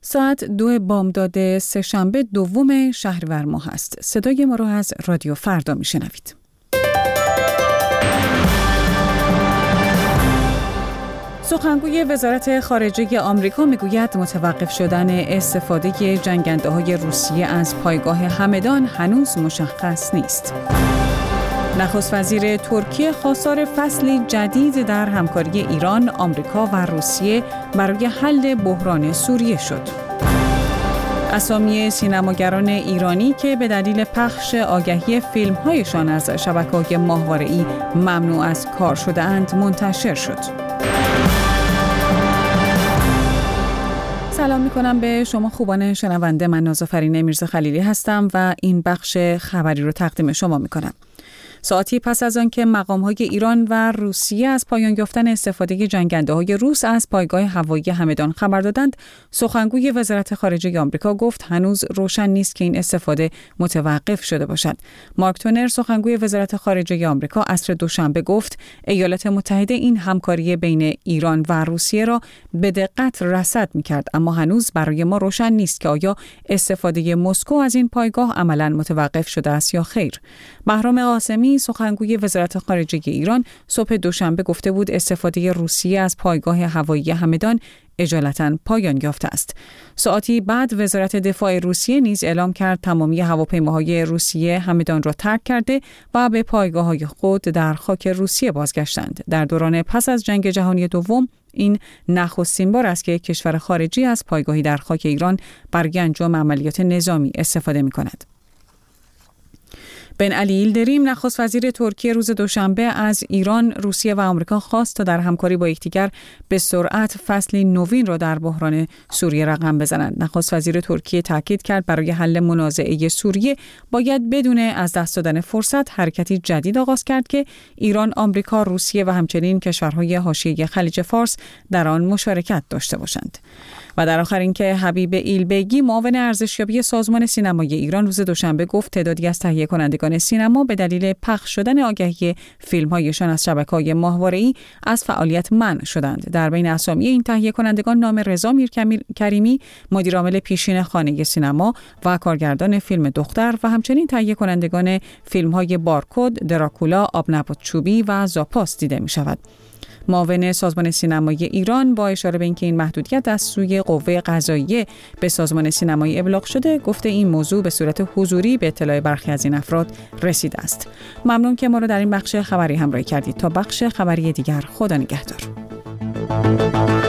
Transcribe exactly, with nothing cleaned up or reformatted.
ساعت دو بامداد سه‌شنبه دوم شهریور ماه است. صدای ما را از رادیو فردا میشنوید. سخنگوی وزارت خارجه آمریکا میگوید متوقف شدن استفاده جنگنده‌های روسیه از پایگاه همدان هنوز مشخص نیست. نخست وزیر ترکیه خواستار فصلی جدید در همکاری ایران، آمریکا و روسیه برای حل بحران سوریه شد. اسامی سینماگران ایرانی که به دلیل پخش آگهی فیلم‌هایشان از شبکه‌های ماهواره‌ای ممنوع از کار شده‌اند منتشر شد. سلام می‌کنم به شما خوبان شنونده. من نازافرین میرزا خلیلی هستم و این بخش خبری رو تقدیم شما می‌کنم. ساعتی پس از آن که مقام‌های ایران و روسیه از پایان یافتن استفاده جنگنده‌های روس از پایگاه هوایی همدان خبر دادند، سخنگوی وزارت خارجه آمریکا گفت هنوز روشن نیست که این استفاده متوقف شده باشد. مارک تونر، سخنگوی وزارت خارجه آمریکا، عصر دوشنبه گفت ایالات متحده این همکاری بین ایران و روسیه را به دقت رصد می‌کرد، اما هنوز برای ما روشن نیست که آیا استفاده مسکو از این پایگاه عملاً متوقف شده است یا خیر. بهرام قاسمی، سخنگوی وزارت خارجه ایران، صبح دوشنبه گفته بود استفاده روسیه از پایگاه هوایی همدان اجالتاً پایان یافته است. ساعتی بعد وزارت دفاع روسیه نیز اعلام کرد تمامی هواپیماهای روسیه همدان را ترک کرده و به پایگاه‌های خود در خاک روسیه بازگشتند. در دوران پس از جنگ جهانی دوم این نخستین بار است که کشور خارجی از پایگاهی در خاک ایران برای انجام عملیات نظامی استفاده می‌کند. بن علی ایلدریم، نخست وزیر ترکیه، روز دوشنبه از ایران، روسیه و آمریکا خواست تا در همکاری با یکدیگر به سرعت فصلی نوین را در بحران سوریه رقم بزنند. نخست وزیر ترکیه تاکید کرد برای حل منازعه سوریه باید بدون از دست دادن فرصت حرکتی جدید آغاز کرد که ایران، آمریکا، روسیه و همچنین کشورهای حاشیه خلیج فارس در آن مشارکت داشته باشند. و در آخر اینکه حبیب ایلبگی، معاون ارزشیابی سازمان سینمای ایران، روز دوشنبه گفت تعدادی از تهیه کنندگان سینما به دلیل پخش شدن آگهی فیلم‌هایشان از شبکه‌های ماهواره‌ای از فعالیت منع شدند. در بین اسامی این تهیه کنندگان نام رضا میرکریمی، مدیرعامل پیشین خانه سینما و کارگردان فیلم دختر و همچنین تهیه کنندگان فیلم‌های بارکد، دراکولا، آبنبات چوبی و زاپاس دیده می‌شود. معاون سازمان سینمای ایران با اشاره به اینکه این محدودیت از سوی قوه قضاییه به سازمان سینمایی ابلاغ شده، گفته این موضوع به صورت حضوری به اطلاع برخی از این افراد رسیده است. ممنون که ما را در این بخش خبری همراهی کردید. تا بخش خبری دیگر، خدا نگهدار.